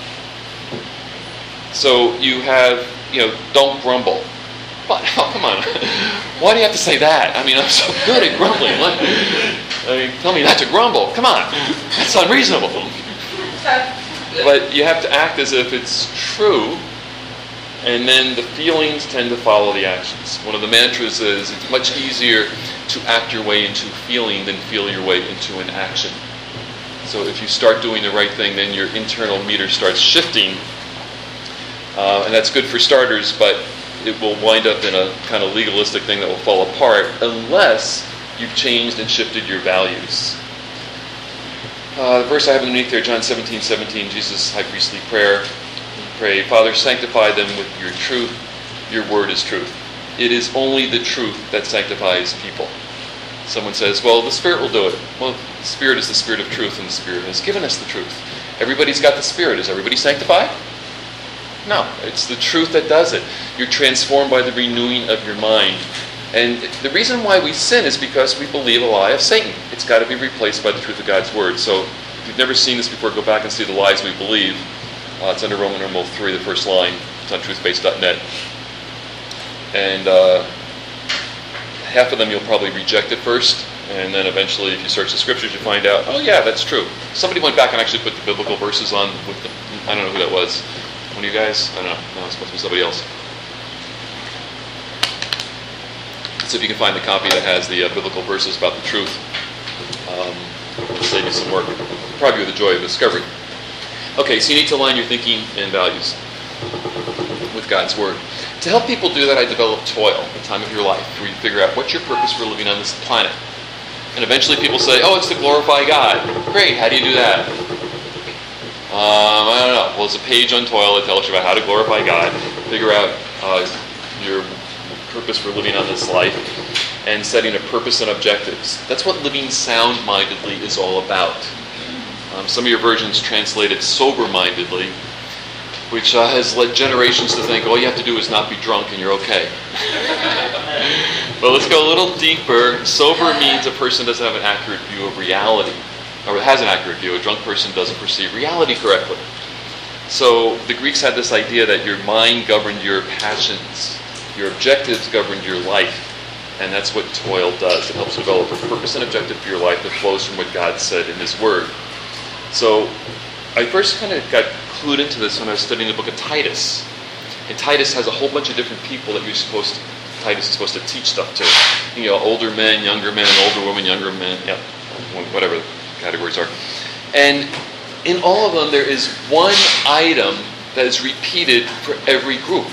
So you have, don't grumble. But, come on. Why do you have to say that? I mean, I'm so good at grumbling. Tell me not to grumble. Come on. That's unreasonable. But you have to act as if it's true, and then the feelings tend to follow the actions. One of the mantras is, it's much easier to act your way into feeling than feel your way into an action. So if you start doing the right thing, then your internal meter starts shifting, and that's good for starters, but it will wind up in a kind of legalistic thing that will fall apart unless you've changed and shifted your values. The verse I have underneath there, John 17:17, Jesus' high priestly prayer. Pray, Father, sanctify them with your truth. Your word is truth. It is only the truth that sanctifies people. Someone says, well, the Spirit will do it. Well, the Spirit is the Spirit of truth, and the Spirit has given us the truth. Everybody's got the Spirit. Is everybody sanctified? No, it's the truth that does it. You're transformed by the renewing of your mind. And the reason why we sin is because we believe a lie of Satan. It's got to be replaced by the truth of God's Word. So if you've never seen this before, go back and see the lies we believe. It's under Roman numeral 3, the first line. It's on truthbase.net. And half of them you'll probably reject at first. And then eventually, if you search the Scriptures, you find out, oh yeah, that's true. Somebody went back and actually put the biblical verses on with them. I don't know who that was. One of you guys? I don't know. No, it's supposed to be somebody else. So if you can find the copy that has the biblical verses about the truth, it'll save you some work. probably with the joy of discovery. Okay, so you need to align your thinking and values with God's Word. To help people do that, I developed Toil, the time of your life, where you figure out what's your purpose for living on this planet. And eventually people say, oh, it's to glorify God. Great, how do you do that? I don't know. Well, there's a page on Toil that tells you about how to glorify God, figure out your purpose for living on this life, and setting a purpose and objectives. That's what living sound-mindedly is all about. Some of your versions translate it sober-mindedly, which has led generations to think all you have to do is not be drunk and you're okay. But let's go a little deeper. Sober means a person doesn't have an accurate view of reality, or has an accurate view. A drunk person doesn't perceive reality correctly. So the Greeks had this idea that your mind governed your passions, your objectives governed your life, and that's what Toil does. It helps develop a purpose and objective for your life that flows from what God said in His Word. So I first kind of got clued into this when I was studying the book of Titus. And Titus has a whole bunch of different people that Titus is supposed to teach stuff to. You know, older men, younger men, older women, younger men, yeah, whatever the categories are. And in all of them, there is one item that is repeated for every group.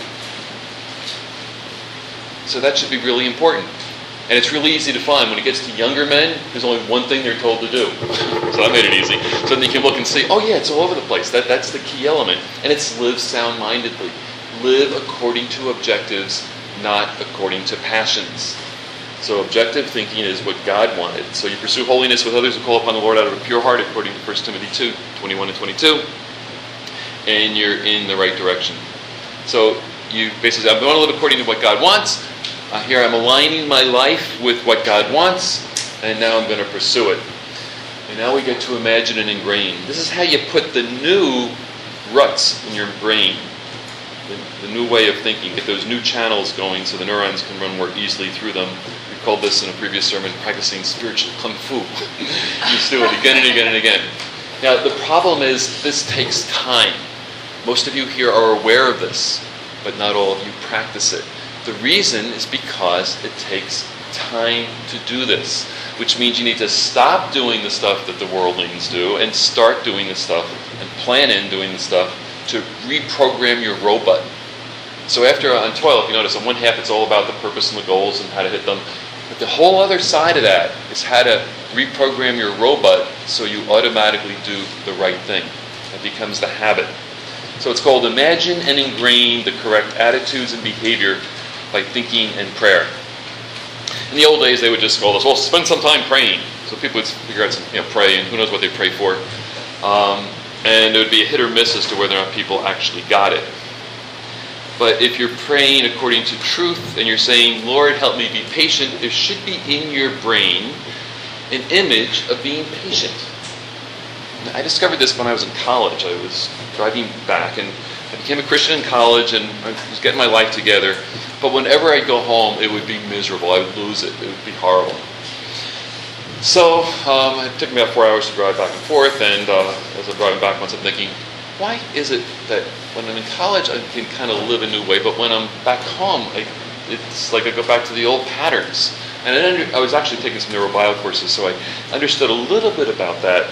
So that should be really important. And it's really easy to find. When it gets to younger men, there's only one thing they're told to do. So that made it easy. So then you can look and see, oh yeah, it's all over the place. That's the key element. And it's live sound-mindedly. Live according to objectives, not according to passions. So objective thinking is what God wanted. So you pursue holiness with others who call upon the Lord out of a pure heart, according to 1 Timothy 2, 21 and 22. And you're in the right direction. So you basically, I want to live according to what God wants. Here I'm aligning my life with what God wants, and now I'm going to pursue it. And now we get to imagine and ingrain. This is how you put the new ruts in your brain, the new way of thinking, get those new channels going so the neurons can run more easily through them. We called this in a previous sermon practicing spiritual kung fu. You just do it again and again and again. Now the problem is this takes time. Most of you here are aware of this, but not all of you practice it. The reason is because it takes time to do this, which means you need to stop doing the stuff that the worldlings do and start doing the stuff and plan in doing the stuff to reprogram your robot. So after on Toil, if you notice, on one half it's all about the purpose and the goals and how to hit them. But the whole other side of that is how to reprogram your robot so you automatically do the right thing. It becomes the habit. So it's called Imagine and Ingrain the Correct Attitudes and Behavior by Thinking and Prayer. In the old days, they would just call us, well, spend some time praying. So people would figure out some, pray, and who knows what they pray for. And it would be a hit or miss as to whether or not people actually got it. But if you're praying according to truth and you're saying, Lord, help me be patient, there should be in your brain an image of being patient. I discovered this when I was in college. I was driving back, and I became a Christian in college, and I was getting my life together. But whenever I'd go home, it would be miserable. I would lose it. It would be horrible. So it took me about 4 hours to drive back and forth, and as I'm driving back once, I'm thinking, why is it that when I'm in college, I can kind of live a new way, but when I'm back home, it's like I go back to the old patterns. And I was actually taking some neurobio courses, so I understood a little bit about that.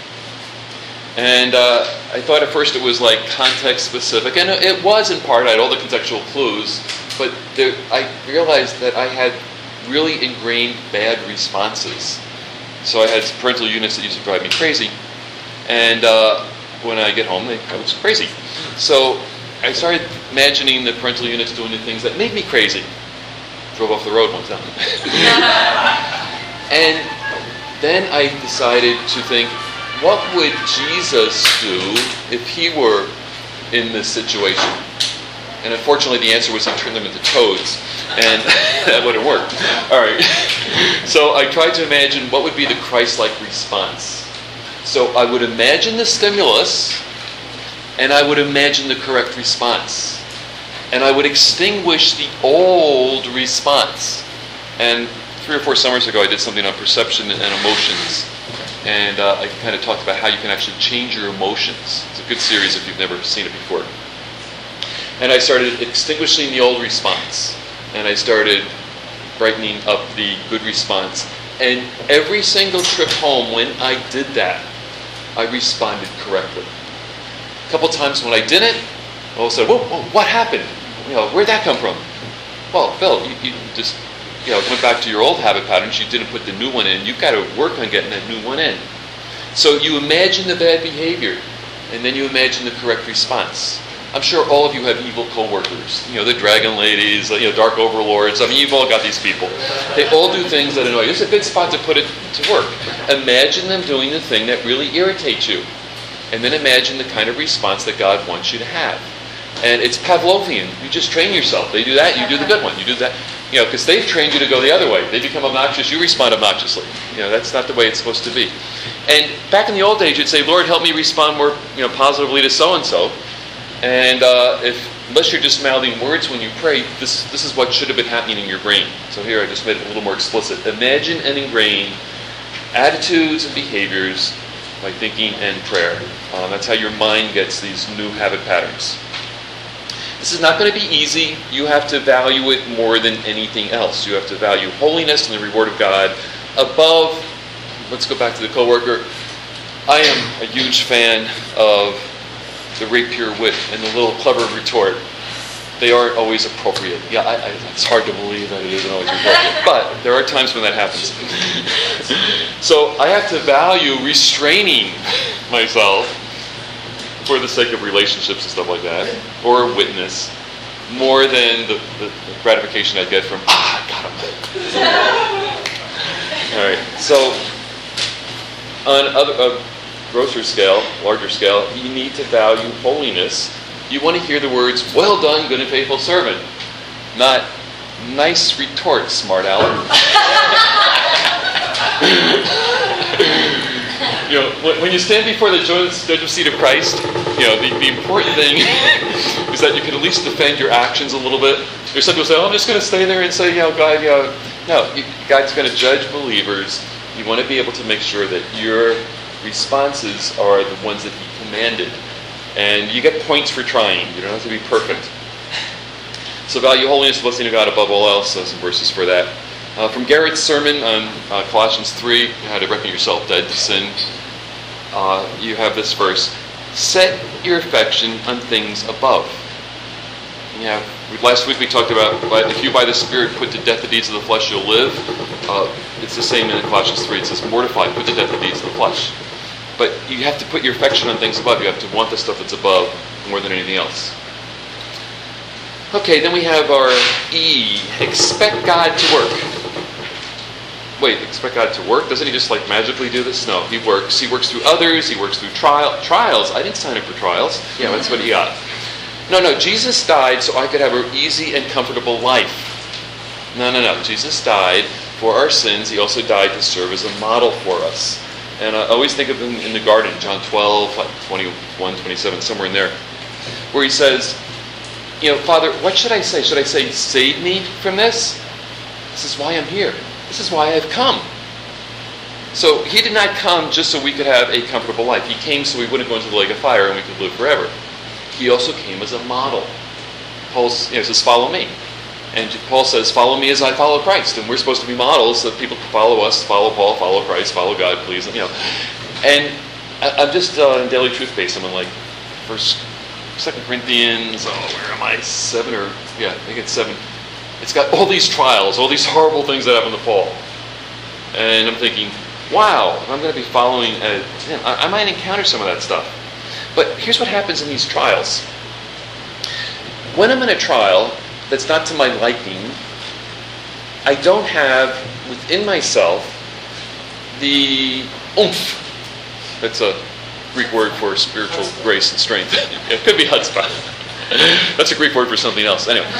And I thought at first it was like context specific, and it was in part. I had all the contextual clues, but I realized that I had really ingrained bad responses. So I had parental units that used to drive me crazy, and when I get home, I was crazy. So I started imagining the parental units doing the things that made me crazy. Drove off the road one time. And then I decided to think, what would Jesus do if he were in this situation? And unfortunately, the answer was he turned them into toads, and that wouldn't work. All right. So I tried to imagine what would be the Christ-like response. So I would imagine the stimulus, and I would imagine the correct response. And I would extinguish the old response. And 3 or 4 summers ago, I did something on perception and emotions. And I kind of talked about how you can actually change your emotions. It's a good series if you've never seen it before. And I started extinguishing the old response. And I started brightening up the good response. And every single trip home when I did that, I responded correctly. A couple times when I didn't, all of a sudden, whoa, what happened? Where'd that come from? Well, Phil, you just went back to your old habit patterns. You didn't put the new one in. You've got to work on getting that new one in. So you imagine the bad behavior, and then you imagine the correct response. I'm sure all of you have evil coworkers. The dragon ladies, dark overlords. I mean, you've all got these people. They all do things that annoy you. It's a good spot to put it to work. Imagine them doing the thing that really irritates you. And then imagine the kind of response that God wants you to have. And it's Pavlovian. You just train yourself. They do that, you do the good one. You do that, because they've trained you to go the other way. They become obnoxious, you respond obnoxiously. That's not the way it's supposed to be. And back in the old days, you'd say, Lord, help me respond more positively to so-and-so. And unless you're just mouthing words when you pray, this is what should have been happening in your brain. So here I just made it a little more explicit. Imagine and ingrain attitudes and behaviors by thinking and prayer. That's how your mind gets these new habit patterns. This is not going to be easy. You have to value it more than anything else. You have to value holiness and the reward of God above, let's go back to the coworker. I am a huge fan of the rapier wit and the little clever retort. They aren't always appropriate. It's hard to believe that it isn't always appropriate. But there are times when that happens. So I have to value restraining myself for the sake of relationships and stuff like that, or witness, more than the gratification I get from, I got him. All right, so on a grosser scale, larger scale, you need to value holiness. You want to hear the words, well done, good and faithful servant, not nice retort, smart aleck. When you stand before the judgment seat of Christ, the important thing is that you can at least defend your actions a little bit. There's some people say, I'm just going to stay there and say, God, no, God's going to judge believers. You want to be able to make sure that your responses are the ones that He commanded. And you get points for trying. You don't have to be perfect. So value holiness, blessing of God above all else. Some verses for that. From Garrett's sermon on Colossians 3, how to reckon yourself dead to sin, you have this verse, set your affection on things above. Last week we talked about, if you by the Spirit put to death the deeds of the flesh, you'll live. It's the same in Colossians 3. It says, mortify, put to death the deeds of the flesh. But you have to put your affection on things above. You have to want the stuff that's above more than anything else. Okay, then we have our E. Expect God to work. Wait, expect God to work? Doesn't He just magically do this? No, He works. He works through others. He works through trials. I didn't sign up for trials. Yeah, that's what He got. No, Jesus died so I could have an easy and comfortable life. No. Jesus died for our sins. He also died to serve as a model for us. And I always think of Him in the garden, John 12, 21, 27, somewhere in there, where He says, Father, what should I say? Should I say, save me from this? This is why I'm here. This is why I've come. So He did not come just so we could have a comfortable life. He came so we wouldn't go into the lake of fire and we could live forever. He also came as a model. Paul says, follow me. And Paul says, follow me as I follow Christ. And we're supposed to be models so that people can follow us, follow Paul, follow Christ, follow God, please. And I'm just in Daily Truth Base. I'm in 2 Corinthians, where am I? 7 or, I think it's 7. It's got all these trials, all these horrible things that happen to Paul. And I'm thinking, wow, I'm going to be following him. I might encounter some of that stuff. But here's what happens in these trials. When I'm in a trial that's not to my liking, I don't have within myself the oomph. That's a Greek word for spiritual grace and strength. It could be chutzpah. That's a Greek word for something else. Anyway.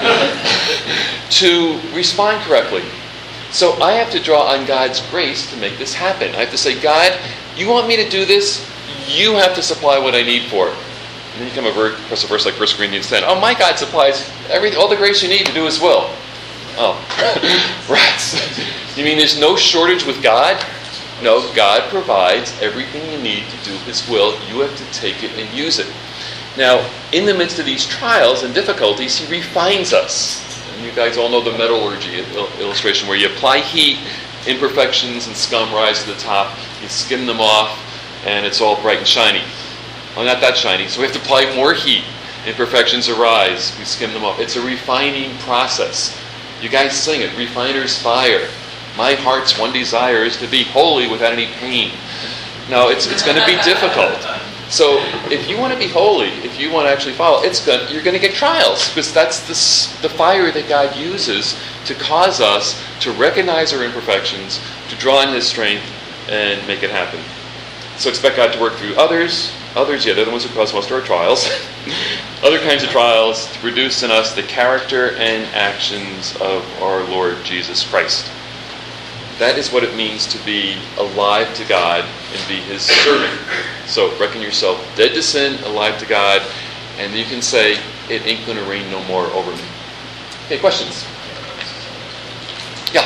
To respond correctly. So I have to draw on God's grace to make this happen. I have to say, God, you want me to do this? You have to supply what I need for it. And then you come across a verse like 1 Corinthians 10. Oh, my God supplies all the grace you need to do His will. Oh, rats. You mean there's no shortage with God? No, God provides everything you need to do His will. You have to take it and use it. Now, in the midst of these trials and difficulties, He refines us. And you guys all know the metallurgy illustration where you apply heat, imperfections and scum rise to the top, you skim them off, and it's all bright and shiny. Well, not that shiny, so we have to apply more heat. Imperfections arise, we skim them up. It's a refining process. You guys sing it, refiner's fire. My heart's one desire is to be holy without any pain. No, it's going to be difficult. So if you want to be holy, if you want to actually follow, you're going to get trials, because that's the fire that God uses to cause us to recognize our imperfections, to draw on His strength, and make it happen. So expect God to work through others, yeah, they're the ones who cause most of our trials. Other kinds of trials to produce in us the character and actions of our Lord Jesus Christ. That is what it means to be alive to God and be His servant. So reckon yourself dead to sin, alive to God, and you can say, it ain't going to rain no more over me. Okay, questions? Yeah.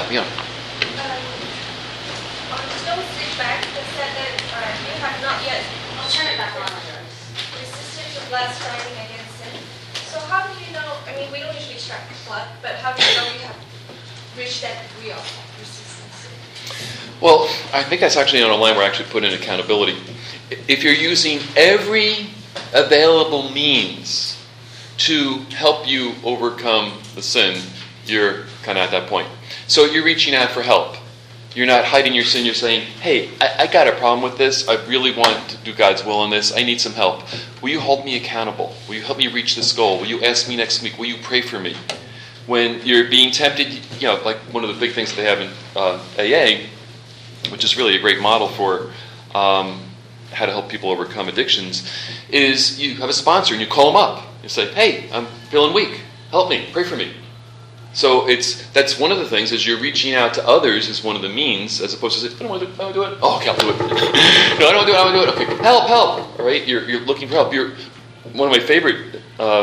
On Joe's feedback, it said that you have not yet resisted to blood striving against sin. So how do you know, I mean, we don't usually strike blood, but how do you know you have reached that degree of resistance? Well, I think that's actually on a line where I actually put in accountability. If you're using every available means to help you overcome the sin, you're kind of at that point. So you're reaching out for help. You're not hiding your sin. You're saying, hey, I got a problem with this. I really want to do God's will in this. I need some help. Will you hold me accountable? Will you help me reach this goal? Will you ask me next week? Will you pray for me? When you're being tempted, like one of the big things that they have in AA, which is really a great model for how to help people overcome addictions, is you have a sponsor and you call them up. You say, hey, I'm feeling weak. Help me. Pray for me. So that's one of the things, is you're reaching out to others is one of the means, as opposed to saying, I don't want to do it. Oh, okay, I'll do it. No, I don't want to do it. I want to do it. Okay, help. All right, you're looking for help. One of my favorite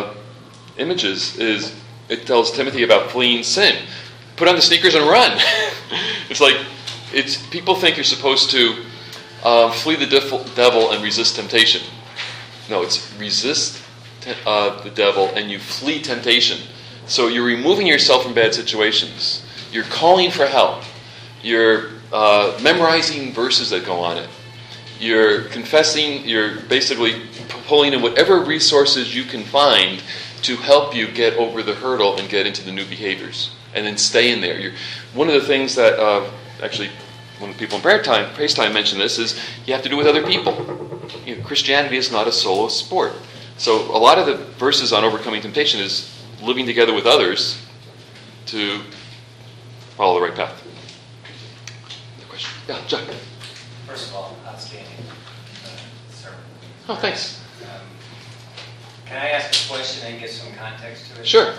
images is, it tells Timothy about fleeing sin. Put on the sneakers and run. It's like, people think you're supposed to flee the devil and resist temptation. No, it's resist the devil and you flee temptation. So you're removing yourself from bad situations. You're calling for help. You're memorizing verses that go on it. You're confessing. You're basically pulling in whatever resources you can find to help you get over the hurdle and get into the new behaviors. And then stay in there. One of the things that actually, one of the people in Praise Time mentioned this, is you have to do it with other people. Christianity is not a solo sport. So a lot of the verses on overcoming temptation is living together with others to follow the right path. Another question? Yeah, Jack. First of all, outstanding sermon. Oh, thanks. Can I ask a question and get some context to it? Sure.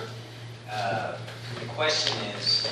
The question is,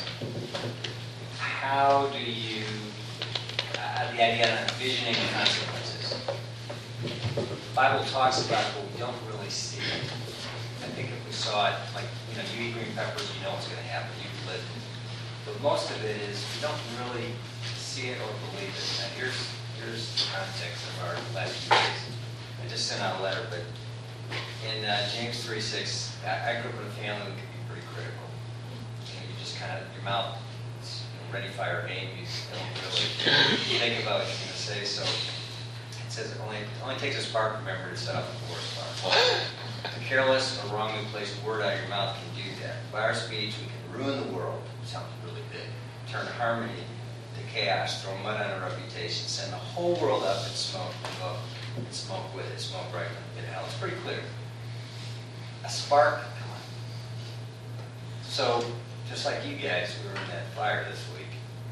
how do you, the idea of envisioning consequences. The Bible talks about it, but we don't really see it. I think if we saw it, like, you eat green peppers, you know what's going to happen, you've lived it. But most of it is, we don't really see it or believe it. Now, here's the context of our last few days. I just sent out a letter, but in James 3:6, I grew up in a family that could be pretty critical. You just kind of, your mouth is ready, fire, aim. You don't really think about what you're going to say. So it says it only takes a spark to remember to set off a forest fire. A careless or wrongly placed word out of your mouth can do that. By our speech, we can ruin the world. Sounds really big. Turn harmony to chaos. Throw mud on a reputation. Send the whole world up in smoke. And smoke with it. Smoke right in hell. It's pretty clear. A spark. Come on. So, just like you guys, we were in that fire this week,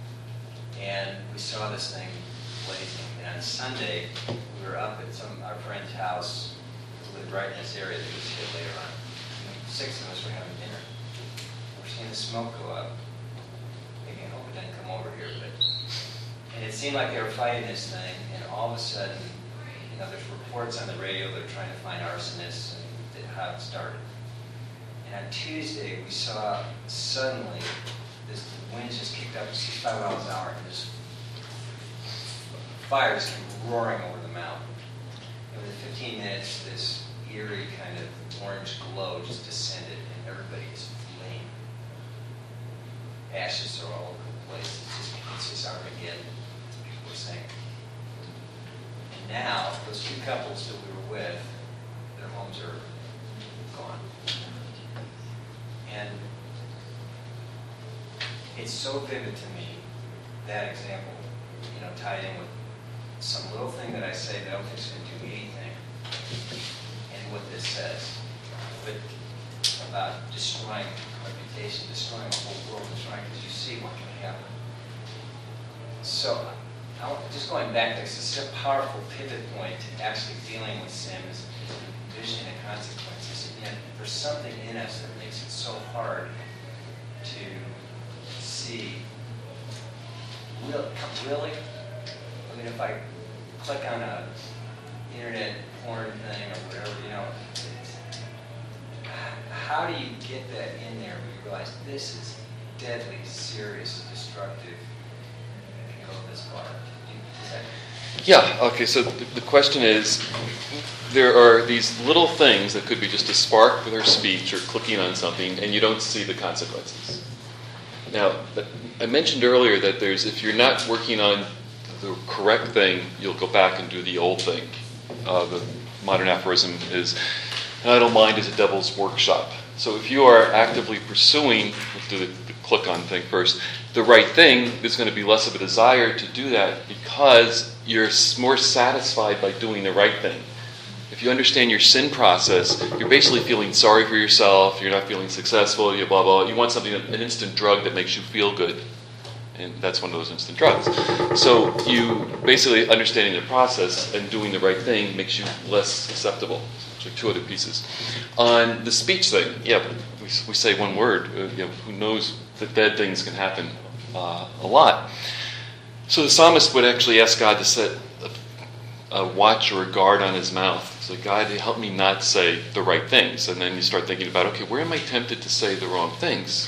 and we saw this thing blazing. And on Sunday, we were up at our friend's house, who lived right in this area that was hit later on. And 6 of us were having dinner. We're seeing the smoke go up. Thinking, I hope it didn't come over here, and it seemed like they were fighting this thing, and all of a sudden, there's reports on the radio they're trying to find arsonists and how it started. And on Tuesday, we saw suddenly the wind just kicked up to 65 miles an hour, and this fire just came roaring over the mountain. And within 15 minutes, this eerie kind of orange glow just descended, and everybody is flaming. Ashes are all over the place. It's just Armageddon, as people were saying. And now, those two couples that we were with, their homes are gone. And it's so vivid to me, that example, tied in with some little thing that I say that I don't think is going to do anything, and what this says. But about destroying reputation, destroying the whole world, destroying, because you see what can happen. So, just going back, this is a powerful pivot point to actually dealing with sin is envisioning the consequences. And there's something in us that makes it so hard to see. Really? I mean, if I click on a internet porn thing or whatever, how do you get that in there when you realize this is deadly, serious, destructive, and can go this far? Yeah, okay, so the question is, there are these little things that could be just a spark with our speech or clicking on something, and you don't see the consequences. Now, I mentioned earlier that if you're not working on the correct thing, you'll go back and do the old thing. The modern aphorism is, an idle mind is a devil's workshop. So if you are actively pursuing, let's do the click on thing first, the right thing, there's going to be less of a desire to do that because you're more satisfied by doing the right thing. If you understand your sin process, you're basically feeling sorry for yourself, you're not feeling successful, you blah, blah. You want something, an instant drug that makes you feel good. And that's one of those instant drugs. So you basically understanding the process and doing the right thing makes you less susceptible. So two other pieces. On the speech thing, we say one word. Who knows that bad things can happen a lot. So the psalmist would actually ask God to set a watch or a guard on his mouth. So God, help me not say the right things. And then you start thinking about, okay, where am I tempted to say the wrong things?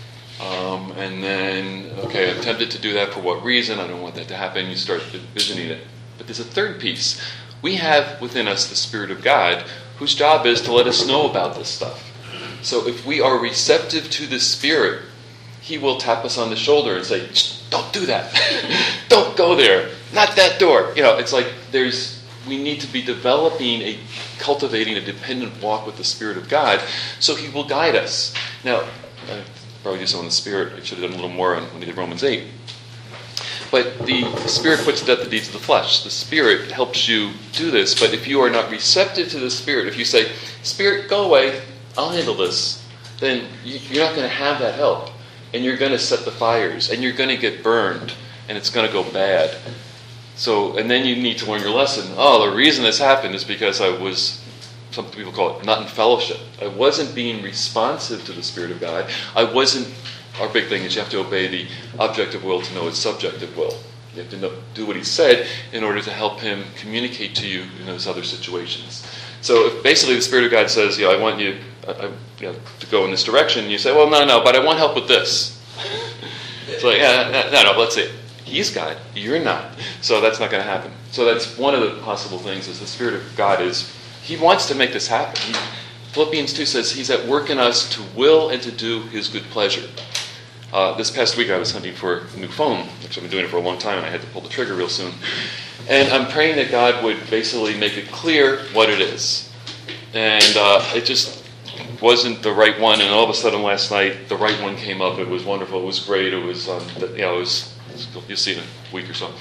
And then, okay, I'm tempted to do that for what reason? I don't want that to happen. You start envisioning it. But there's a third piece. We have within us the Spirit of God, whose job is to let us know about this stuff. So if we are receptive to the Spirit, He will tap us on the shoulder and say, don't do that. Don't go there. Not that door. It's like we need to be cultivating a dependent walk with the Spirit of God, so He will guide us. Now, probably just on the Spirit, I should have done a little more when we did Romans 8. But the Spirit puts to death the deeds of the flesh. The Spirit helps you do this, but if you are not receptive to the Spirit, if you say, Spirit, go away, I'll handle this, then you're not going to have that help. And you're going to set the fires, and you're going to get burned, and it's going to go bad. So, and then you need to learn your lesson. Oh, the reason this happened is because I was, some people call it, not in fellowship. I wasn't being responsive to the Spirit of God. Our big thing is you have to obey the objective will to know its subjective will. You have to do what He said in order to help Him communicate to you in those other situations. So if basically the Spirit of God says, I want you to go in this direction, you say, well, no, but I want help with this. It's like, no, let's see. He's God, you're not. So that's not going to happen. So that's one of the possible things is the Spirit of God He wants to make this happen. Philippians 2 says He's at work in us to will and to do His good pleasure. This past week I was hunting for a new phone, which I've been doing it for a long time, and I had to pull the trigger real soon. And I'm praying that God would basically make it clear what it is. And it just wasn't the right one, and all of a sudden last night the right one came up. It was wonderful. It was great. It was, you'll see in a week or so.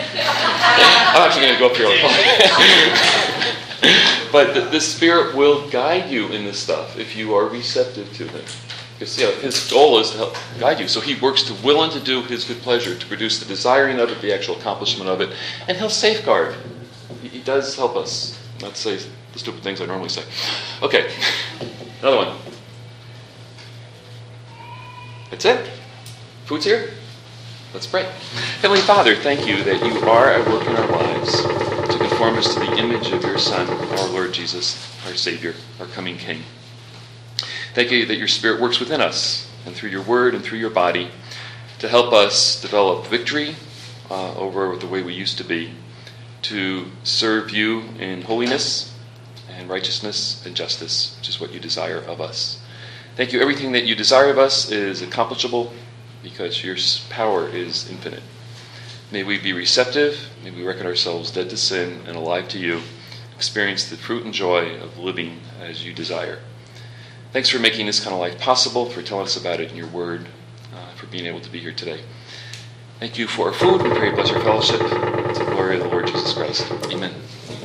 I'm actually going to go up here on the phone. But the Spirit will guide you in this stuff if you are receptive to Him. Because His goal is to help guide you. So He works to will and to do His good pleasure, to produce the desiring of it, the actual accomplishment of it, and He'll safeguard. He does help us. Not say the stupid things I normally say. Okay, another one. That's it. Food's here. Let's pray. Heavenly Father, thank You that You are at work in our lives to conform us to the image of Your Son, our Lord Jesus, our Savior, our coming King. Thank You that Your Spirit works within us and through Your Word and through Your body to help us develop victory over the way we used to be, to serve You in holiness and righteousness and justice, which is what You desire of us. Thank You, everything that You desire of us is accomplishable because Your power is infinite. May we be receptive. May we reckon ourselves dead to sin and alive to you. Experience the fruit and joy of living as you desire. Thanks for making this kind of life possible, for telling us about it in your word, for being able to be here today. Thank you for our food. We pray you bless our fellowship. To the glory of the Lord Jesus Christ. Amen.